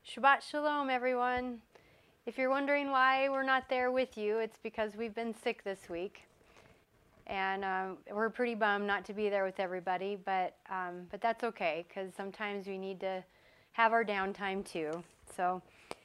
Shabbat Shalom, everyone. If you're wondering why we're not there with you, it's because we've been sick this week. And we're pretty bummed not to be there with everybody, but that's okay, because sometimes we need to have our downtime too. So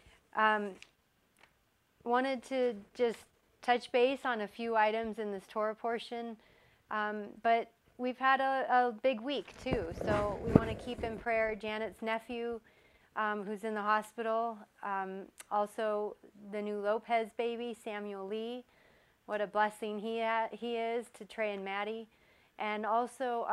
wanted to just touch base on a few items in this Torah portion, but we've had a big week too, so we want to keep in prayer Janet's nephew, who's in the hospital. Also, the new Lopez baby, Samuel Lee. What a blessing he is to Trey and Maddie. And also,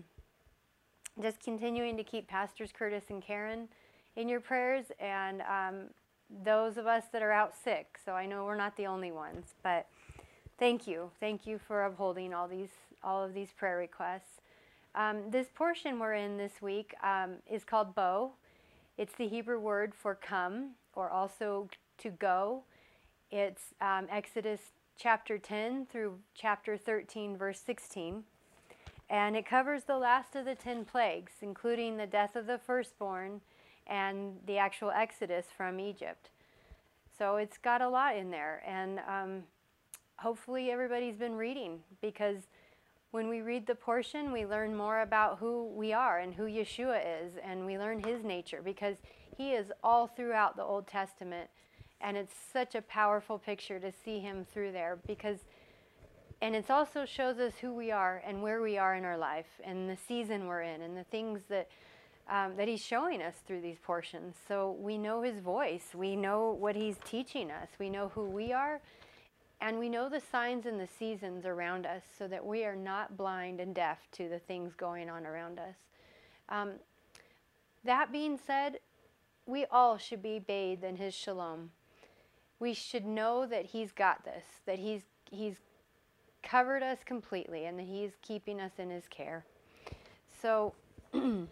just continuing to keep Pastors Curtis and Karen in your prayers, and those of us that are out sick. So I know we're not the only ones, but thank you. Thank you for upholding all of these prayer requests. This portion we're in this week is called Bo. It's the Hebrew word for come, or also to go. It's Exodus chapter 10 through chapter 13, verse 16. And it covers the last of the 10 plagues, including the death of the firstborn and the actual exodus from Egypt. So it's got a lot in there. And hopefully everybody's been reading, because when we read the portion, we learn more about who we are and who Yeshua is, and we learn his nature, because he is all throughout the Old Testament. And it's such a powerful picture to see him through there, and it also shows us who we are and where we are in our life and the season we're in and the things that he's showing us through these portions. So we know his voice, we know what he's teaching us, we know who we are, and we know the signs and the seasons around us, so that we are not blind and deaf to the things going on around us. That being said, we all should be bathed in his shalom. We should know that he's got this, that he's covered us completely, and that he's keeping us in his care. So the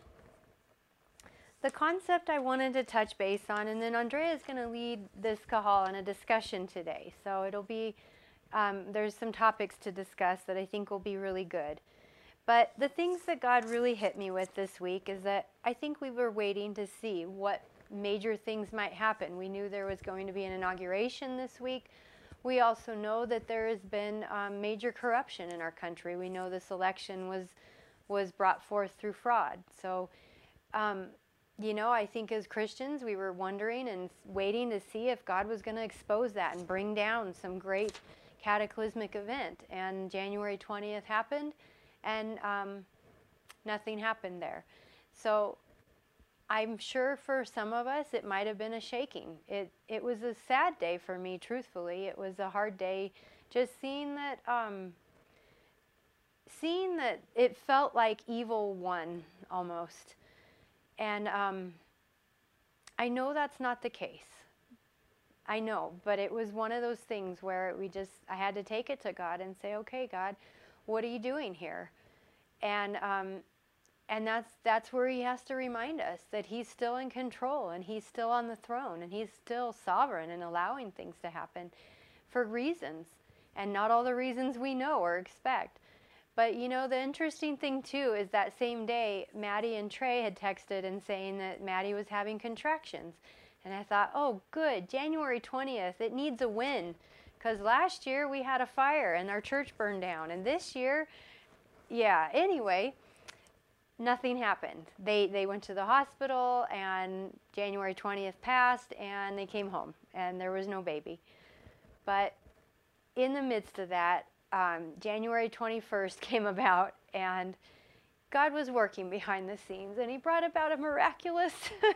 concept I wanted to touch base on, and then Andrea is going to lead this kahal in a discussion today. So it'll be, there's some topics to discuss that I think will be really good. But the things that God really hit me with this week is that I think we were waiting to see what major things might happen. We knew there was going to be an inauguration this week. We also know that there has been major corruption in our country. We know this election was brought forth through fraud. So, I think as Christians, we were wondering and waiting to see if God was going to expose that and bring down some great cataclysmic event. And January 20th happened, and nothing happened there. So I'm sure for some of us it might have been a shaking. It was a sad day for me, truthfully. It was a hard day, just seeing that it felt like evil won almost. And I know that's not the case. I know, but it was one of those things where I had to take it to God and say, okay, God, what are you doing here? And that's where he has to remind us that he's still in control, and he's still on the throne, and he's still sovereign and allowing things to happen for reasons, and not all the reasons we know or expect. But the interesting thing too is that same day, Maddie and Trey had texted and saying that Maddie was having contractions. And I thought, oh good, January 20th, it needs a win. Because last year we had a fire and our church burned down. And this year, anyway, nothing happened. They went to the hospital, and January 20th passed, and they came home, and there was no baby. But in the midst of that, January 21st came about, and God was working behind the scenes, and he brought about a miraculous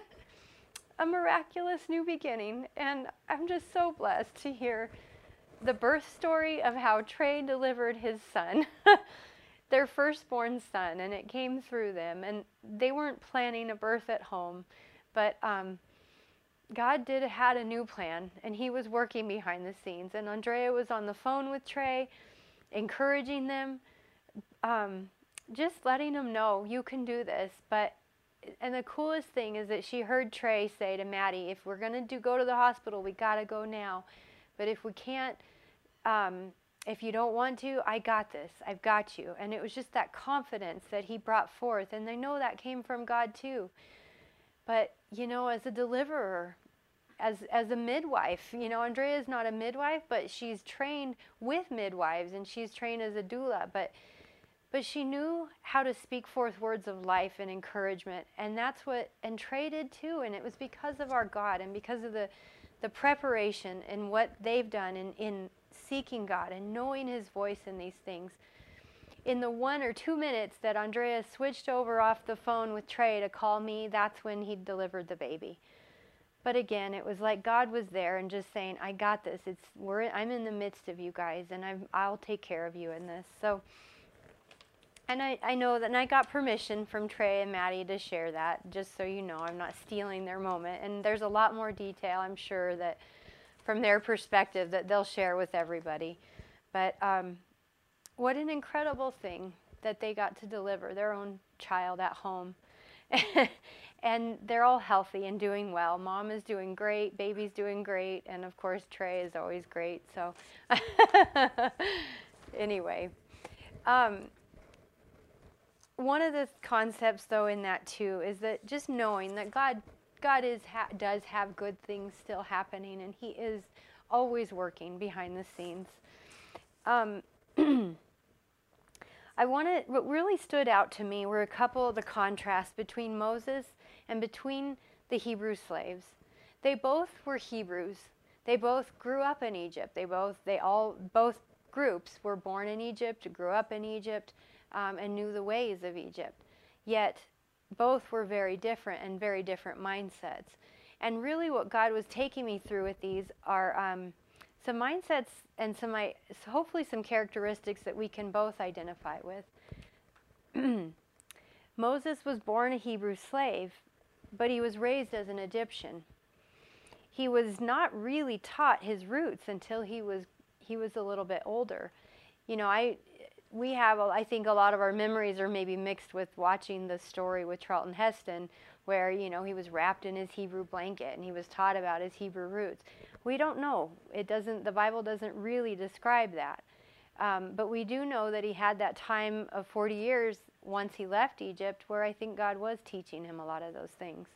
new beginning. And I'm just so blessed to hear the birth story of how Trey delivered his son. Their firstborn son, and it came through them, and they weren't planning a birth at home, but God had a new plan, and he was working behind the scenes. And Andrea was on the phone with Trey, encouraging them, just letting them know, you can do this. And the coolest thing is that she heard Trey say to Maddie, if we're going to go to the hospital, we got to go now. But if we can't, if you don't want to, I got this. I've got you. And it was just that confidence that he brought forth. And I know that came from God too. But, as a deliverer, as a midwife. Andrea is not a midwife, but she's trained with midwives, and she's trained as a doula. But she knew how to speak forth words of life and encouragement, and Trey did too. And it was because of our God and because of the preparation and what they've done in seeking God and knowing His voice in these things. In the 1 or 2 minutes that Andrea switched over off the phone with Trey to call me, that's when he delivered the baby. But again, it was like God was there and just saying, I got this. I'm in the midst of you guys, and I'll take care of you in this. So, and I know that, and I got permission from Trey and Maddie to share that, just so you know, I'm not stealing their moment. And there's a lot more detail, I'm sure, that from their perspective that they'll share with everybody. But what an incredible thing that they got to deliver their own child at home. And they're all healthy and doing well. Mom is doing great, baby's doing great, and of course Trey is always great. So anyway, one of the concepts though in that too is that just knowing that God does have good things still happening, and He is always working behind the scenes. What really stood out to me were a couple of the contrasts between Moses and between the Hebrew slaves. They both were Hebrews. They both grew up in Egypt. Both groups were born in Egypt, grew up in Egypt, and knew the ways of Egypt. Yet both were very different and very different mindsets. And really what God was taking me through with these are some mindsets and hopefully some characteristics that we can both identify with. Moses was born a Hebrew slave, but he was raised as an Egyptian. He was not really taught his roots until he was a little bit older. I think a lot of our memories are maybe mixed with watching the story with Charlton Heston, where he was wrapped in his Hebrew blanket and he was taught about his Hebrew roots. We don't know. The Bible doesn't really describe that. But we do know that he had that time of 40 years once he left Egypt, where I think God was teaching him a lot of those things.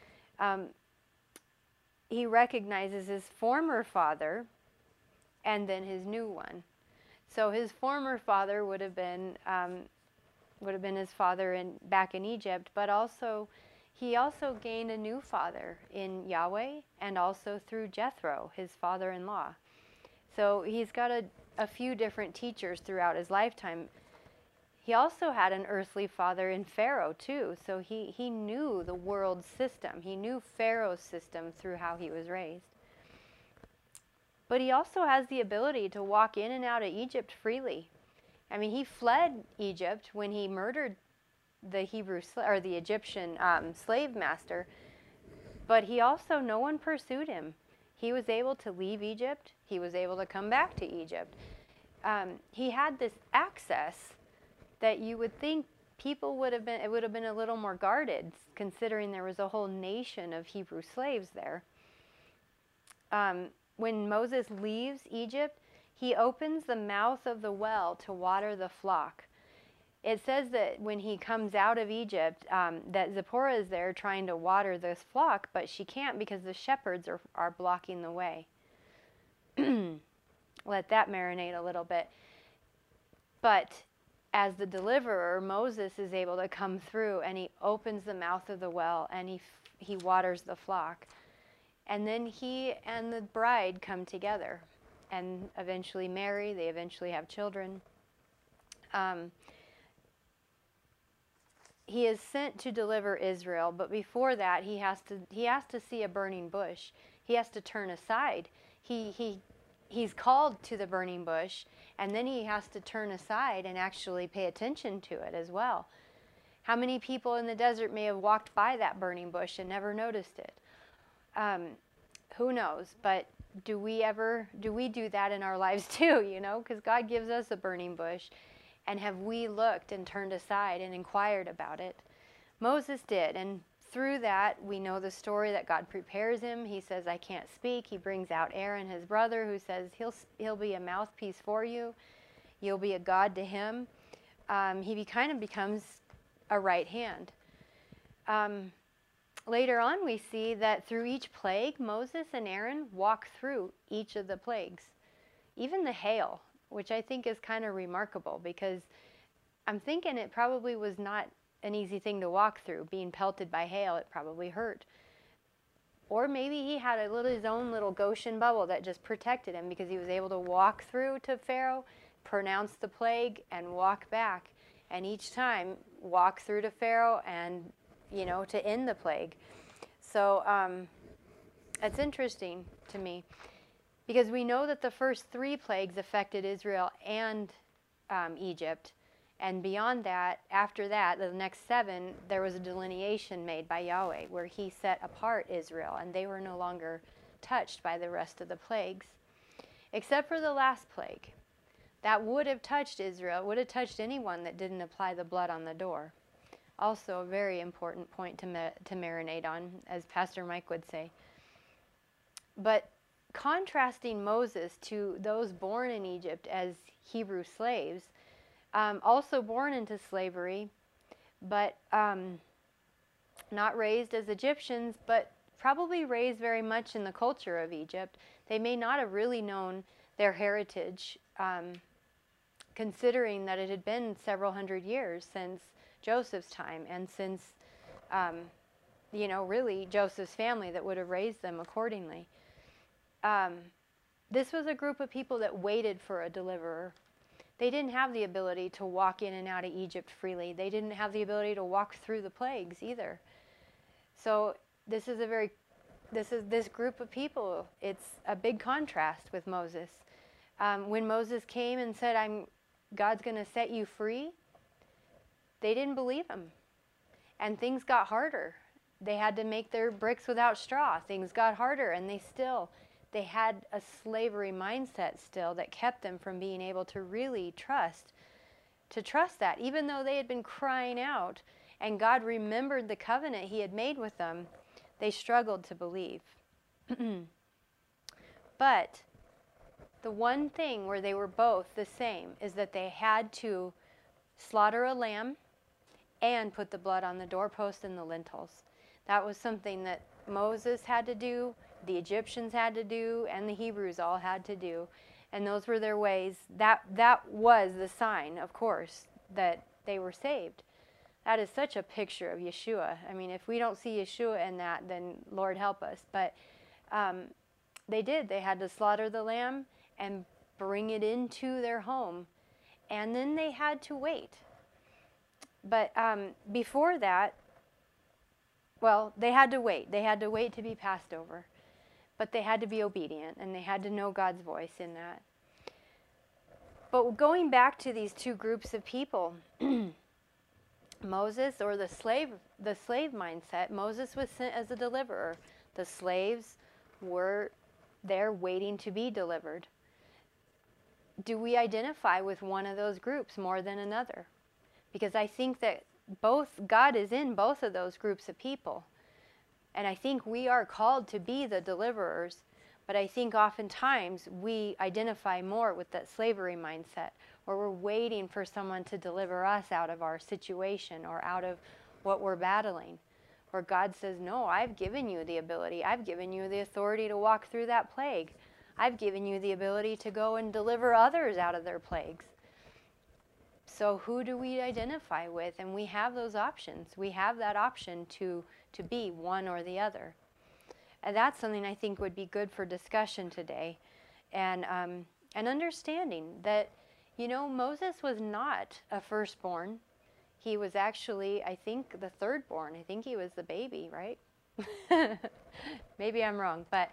He recognizes his former father and then his new one. So his former father would have been his father back in Egypt, but he also gained a new father in Yahweh, and also through Jethro, his father-in-law. So he's got a few different teachers throughout his lifetime. He also had an earthly father in Pharaoh too, so he knew the world system. He knew Pharaoh's system through how he was raised. But he also has the ability to walk in and out of Egypt freely. I mean, he fled Egypt when he murdered the Egyptian slave master, but no one pursued him. He was able to leave Egypt. He was able to come back to Egypt. He had this access that you would think it would have been a little more guarded, considering there was a whole nation of Hebrew slaves there. When Moses leaves Egypt, he opens the mouth of the well to water the flock. It says that when he comes out of Egypt, that Zipporah is there trying to water this flock, but she can't because the shepherds are blocking the way. Let that marinate a little bit. But as the deliverer, Moses is able to come through, and he opens the mouth of the well, and he waters the flock. And then he and the bride come together and eventually marry. They eventually have children. He is sent to deliver Israel, but before that, he has to see a burning bush. He has to turn aside. He's called to the burning bush, and then he has to turn aside and actually pay attention to it as well. How many people in the desert may have walked by that burning bush and never noticed it? Who knows? But do we do that in our lives too? Because God gives us a burning bush. And have we looked and turned aside and inquired about it? Moses did, and through that, we know the story that God prepares him. He says, I can't speak. He brings out Aaron, his brother, who says, he'll be a mouthpiece for you. You'll be a God to him. He kind of becomes a right hand. later on, we see that through each plague, Moses and Aaron walk through each of the plagues, even the hail, which I think is kind of remarkable because I'm thinking it probably was not an easy thing to walk through. Being pelted by hail, it probably hurt. Or maybe he had his own little Goshen bubble that just protected him because he was able to walk through to Pharaoh, pronounce the plague, and walk back. And each time, walk through to Pharaoh and, to end the plague. So it's interesting to me because we know that the first 3 plagues affected Israel and Egypt. And beyond that, after that, the next 7, there was a delineation made by Yahweh where he set apart Israel, and they were no longer touched by the rest of the plagues, except for the last plague. That would have touched Israel, would have touched anyone that didn't apply the blood on the door. Also a very important point to marinate on, as Pastor Mike would say. But contrasting Moses to those born in Egypt as Hebrew slaves, also born into slavery, but not raised as Egyptians, but probably raised very much in the culture of Egypt. They may not have really known their heritage, considering that it had been several hundred years since Joseph's time and since, really Joseph's family that would have raised them accordingly. This was a group of people that waited for a deliverer. They didn't have the ability to walk in and out of Egypt freely. They didn't have the ability to walk through the plagues either. So this group of people. It's a big contrast with Moses. When Moses came and said, God's going to set you free, they didn't believe him. And things got harder. They had to make their bricks without straw. Things got harder, and they had a slavery mindset still that kept them from being able to really trust that. Even though they had been crying out and God remembered the covenant he had made with them, they struggled to believe. But the one thing where they were both the same is that they had to slaughter a lamb and put the blood on the doorpost and the lintels. That was something that Moses had to do, the Egyptians had to do, and the Hebrews all had to do. And those were their ways. That was the sign, of course, that they were saved. That is such a picture of Yeshua. I mean, if we don't see Yeshua in that, then Lord help us. But they did. They had to slaughter the lamb and bring it into their home. And then they had to wait. But before that, well, they had to wait. They had to wait to be passed over. But they had to be obedient, and they had to know God's voice in that. But going back to these 2 groups of people, Moses, or the slave mindset, Moses was sent as a deliverer. The slaves were there waiting to be delivered. Do we identify with one of those groups more than another? Because I think that God is in both of those groups of people. And I think we are called to be the deliverers, but I think oftentimes we identify more with that slavery mindset, where we're waiting for someone to deliver us out of our situation or out of what we're battling. Where God says, no, I've given you the ability. I've given you the authority to walk through that plague. I've given you the ability to go and deliver others out of their plagues. So who do we identify with? And we have those options. We have that option to be one or the other. And that's something I think would be good for discussion today. And understanding that, Moses was not a firstborn. He was actually, I think, the thirdborn. I think he was the baby, right? Maybe I'm wrong, but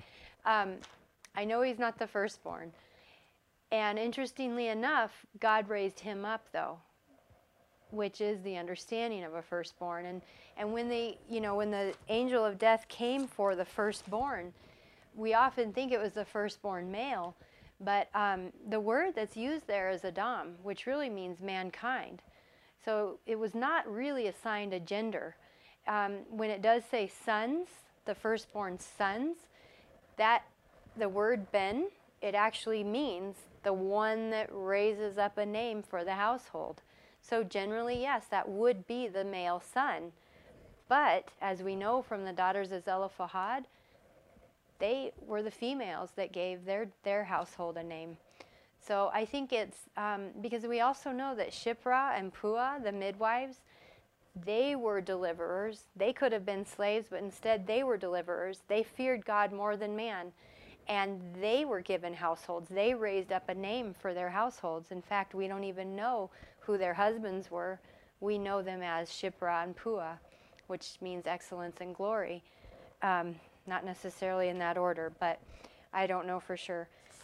I know he's not the firstborn. And interestingly enough, God raised him up, though, which is the understanding of a firstborn. And when when the angel of death came for the firstborn, we often think it was the firstborn male, but the word that's used there is Adam, which really means mankind. So it was not really assigned a gender. When it does say sons, the firstborn sons, that the word Ben, it actually means the one that raises up a name for the household. So generally, yes, that would be the male son. But as we know from the daughters of Zelophehad, they were the females that gave their household a name. So I think it's because we also know that Shiphrah and Puah, the midwives, they were deliverers. They could have been slaves, but instead they were deliverers. They feared God more than man, and they were given households. They raised up a name for their households. In fact, we don't even know who their husbands were. We know them as Shiphrah and Puah, which means excellence and glory. Not necessarily in that order, but I don't know for sure.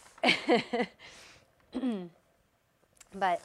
But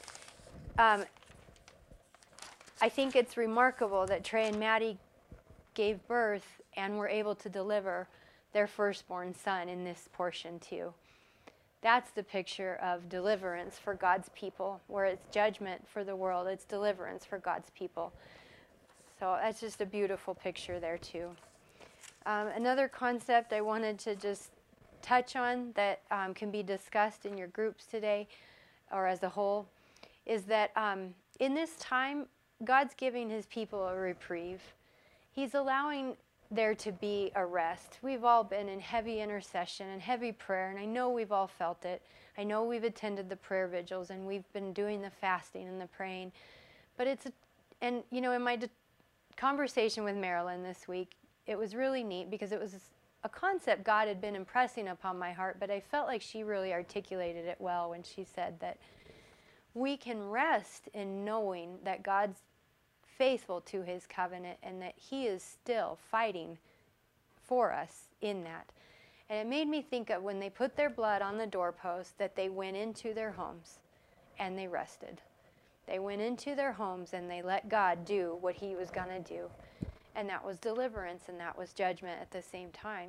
I think it's remarkable that Trey and Maddie gave birth and were able to deliver their firstborn son in this portion too. That's the picture of deliverance for God's people, where it's judgment for the world, it's deliverance for God's people. So that's just a beautiful picture there too. Another concept I wanted to just touch on that can be discussed in your groups today or as a whole is that in this time, God's giving his people a reprieve. He's allowing there to be a rest. We've all been in heavy intercession and heavy prayer, and I know we've all felt it. I know we've attended the prayer vigils and we've been doing the fasting and the praying. But in my conversation with Marilyn this week, it was really neat because it was a concept God had been impressing upon my heart, but I felt like she really articulated it well when she said that we can rest in knowing that God's faithful to his covenant and that he is still fighting for us in that. And it made me think of when they put their blood on the doorpost, that they went into their homes and they rested. They went into their homes and they let God do what he was going to do. And that was deliverance and that was judgment at the same time.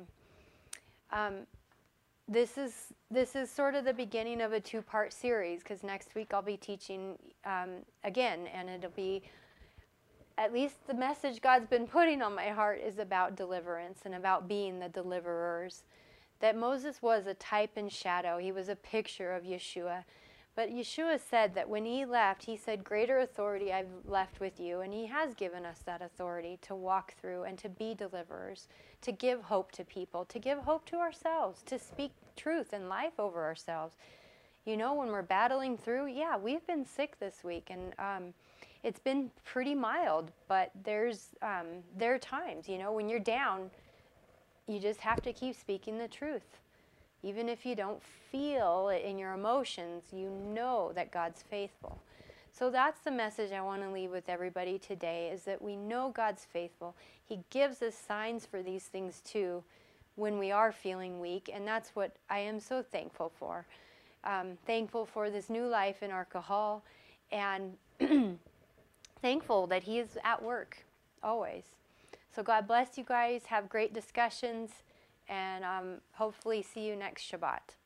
This is sort of the beginning of a 2-part series, because next week I'll be teaching again, and it'll be, at least the message God's been putting on my heart is about deliverance and about being the deliverers. That Moses was a type and shadow. He was a picture of Yeshua. But Yeshua said that when he left, he said, greater authority I've left with you. And he has given us that authority to walk through and to be deliverers, to give hope to people, to give hope to ourselves, to speak truth and life over ourselves. You know, when we're battling through, yeah, we've been sick this week, and it's been pretty mild, but there are times, you know, when you're down, you just have to keep speaking the truth. Even if you don't feel it in your emotions, you know that God's faithful. So that's the message I want to leave with everybody today, is that we know God's faithful. He gives us signs for these things too when we are feeling weak, and that's what I am so thankful for. Thankful for this new life in alcohol, and thankful that he is at work always. So God bless you guys. Have great discussions. And hopefully see you next Shabbat.